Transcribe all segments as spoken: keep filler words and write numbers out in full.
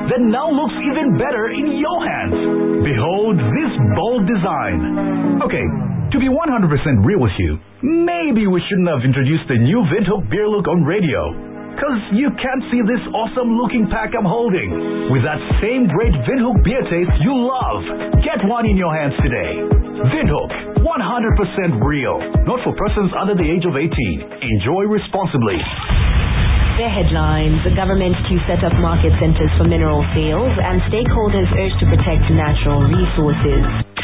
that now looks even better in your hands. Behold this bold design. Okay, to be one hundred percent real with you, maybe we shouldn't have introduced the new Windhoek beer look on radio. Cause you can't see this awesome looking pack I'm holding. With that same great Windhoek beer taste you love. Get one in your hands today. Windhoek, one hundred percent real. Not for persons under the age of eighteen. Enjoy responsibly. The headlines: the government to set up market centers for mineral sales, and stakeholders urged to protect natural resources.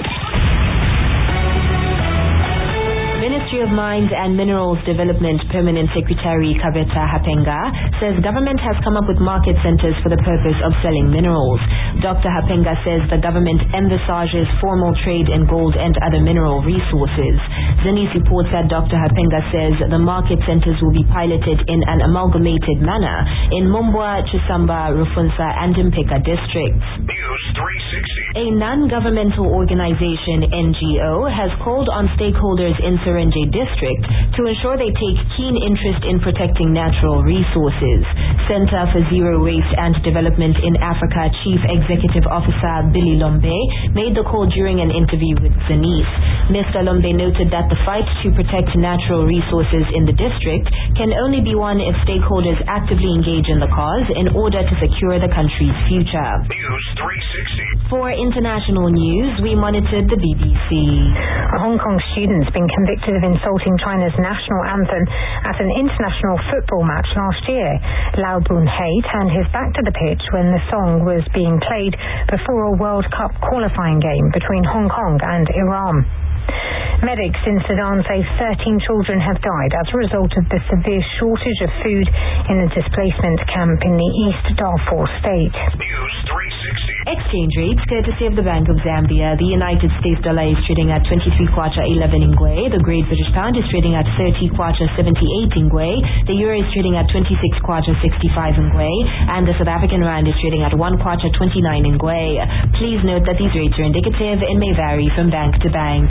Ministry of Mines and Minerals Development Permanent Secretary Kaveta Hapenga says government has come up with market centers for the purpose of selling minerals. Doctor Hapenga says the government envisages formal trade in gold and other mineral resources. Zenith reports that Doctor Hapenga says the market centers will be piloted in an amalgamated manner in Mumbwa, Chisamba, Rufunsa and Mpeka districts. News three sixty. A non-governmental organization, N G O, has called on stakeholders in Serenje district to ensure they take keen interest in protecting natural resources. Center for Zero Waste and Development in Africa Chief Executive Officer Billy Lombe made the call during an interview with Zenith. Mister Lombe noted that the fight to protect natural resources in the district can only be won if stakeholders actively engage in the cause in order to secure the country's future. News three sixty. For international news, we monitored the B B C. A Hong Kong student's been convicted of insulting China's national anthem at an international football match last year. Lau Bun-hei turned his back to the pitch when the song was being played before a World Cup qualifying game between Hong Kong and Iran. Medics in Sudan say thirteen children have died as a result of the severe shortage of food in a displacement camp in the East Darfur state. News three sixty. Exchange rates courtesy of the Bank of Zambia. The United States dollar is trading at twenty-three kwacha eleven ingwe. The Great British Pound is trading at thirty kwacha seventy-eight ingwe. The Euro is trading at twenty-six kwacha sixty-five ingwe. And the South African Rand is trading at one kwacha twenty-nine ingwe. Please note that these rates are indicative and may vary from bank to bank.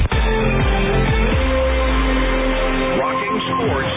Rocking sports.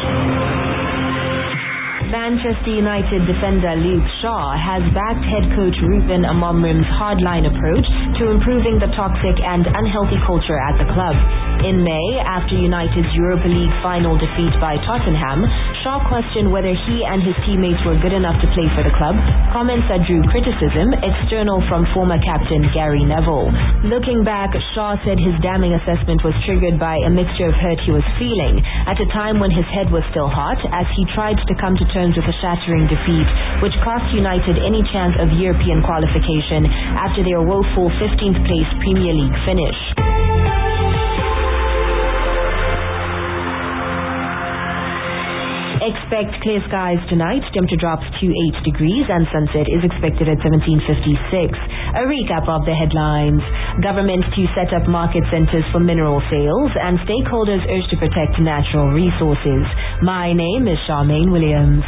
Manchester United defender Luke Shaw has backed head coach Ruben Amorim's hardline approach to improving the toxic and unhealthy culture at the club. In May, after United's Europa League final defeat by Tottenham, Shaw questioned whether he and his teammates were good enough to play for the club, comments that drew criticism, external from former captain Gary Neville. Looking back, Shaw said his damning assessment was triggered by a mixture of hurt he was feeling at a time when his head was still hot as he tried to come to terms with a shattering defeat, which cost United any chance of European qualification after their woeful fifteenth place Premier League finish. Expect clear skies tonight. Temperature drops to eight degrees and sunset is expected at seventeen fifty-six. A recap of the headlines. Government to set up market centers for mineral sales, and stakeholders urged to protect natural resources. My name is Charmaine Williams.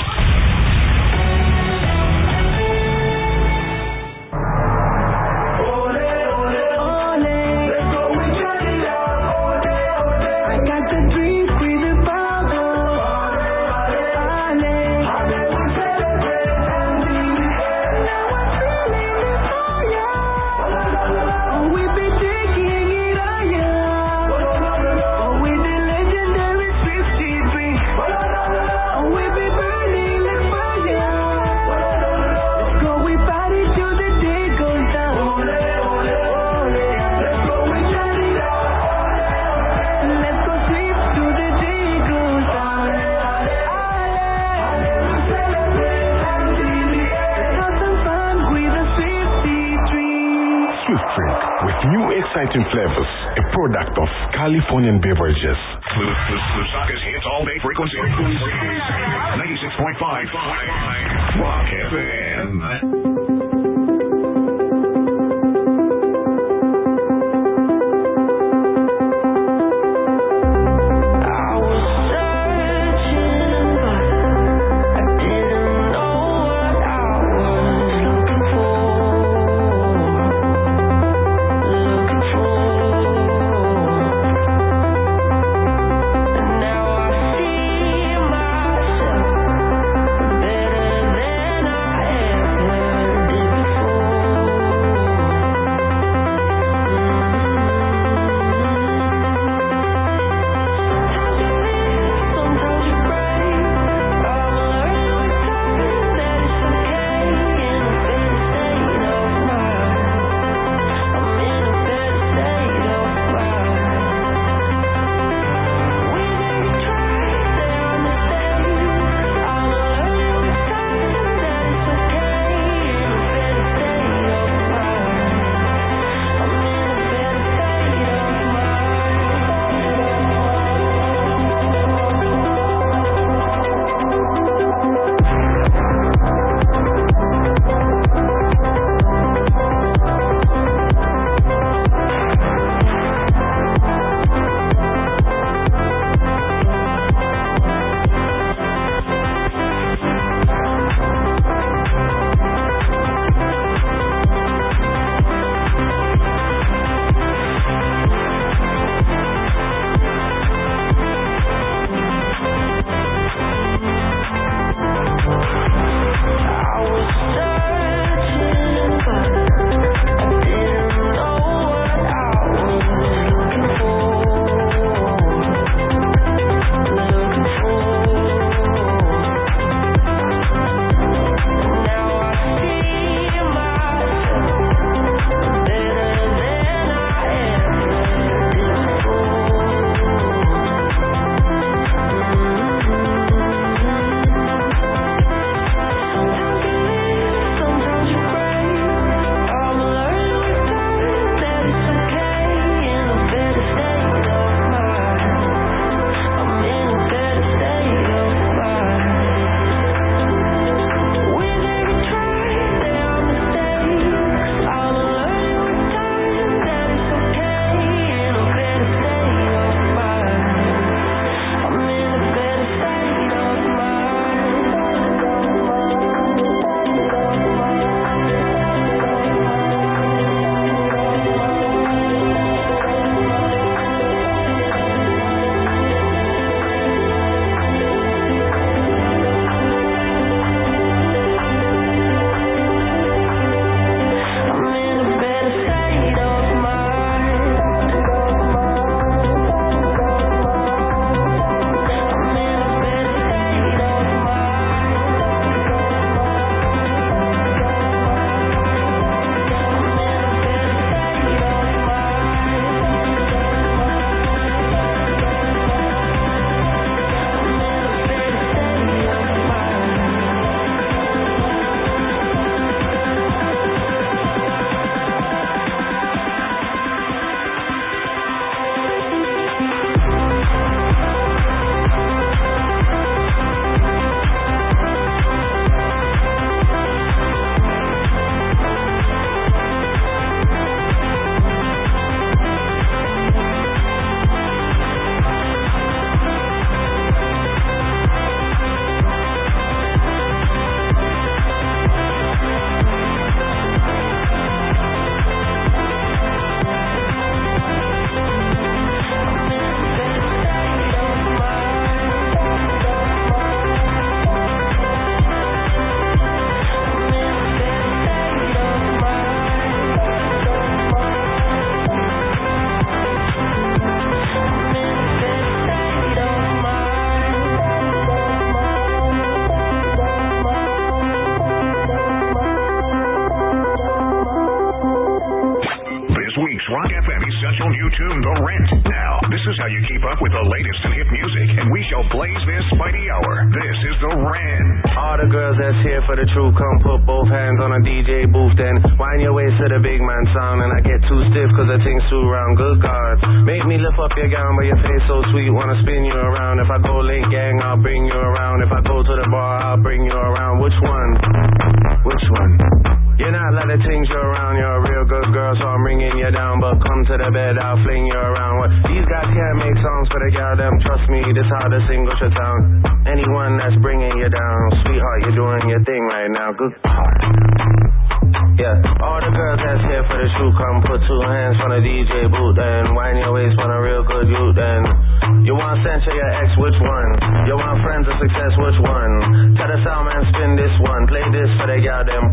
Exciting flavors, a product of Californian Beverages. Lusaka's hits all day frequency. ninety-six point five. Rock F M. Better than I ever special new tune, The Rent. Now, this is how you keep up with the latest in hip music, and we shall blaze this by the hour. This is The Rent. All the girls that's here for the truth, come put both hands on a D J booth, then wind your waist to the big man sound, and I get too stiff cause the thing's too round. Good God, make me lift up your gown, but your face so sweet, wanna spin you around. If I go late gang, I'll bring you around. If I go to the bar, I'll bring you around. Which one? Which one? You're not like the things you're around. You're a real good girl, so I'm bringing you down. But come to the bed, I'll fling you around. What? These guys can't make songs for the girl, them. Trust me, this how the single should sound. Anyone that's bringing you down, sweetheart, you're doing your thing right now. Good heart. Yeah, all the girls that's here for the shoot, come put two hands on the D J booth, then wind your waist on a real good youth, then you want censure your ex, which one? You want friends of success, which one? Tell the sound man spin this one, play this for the girl, them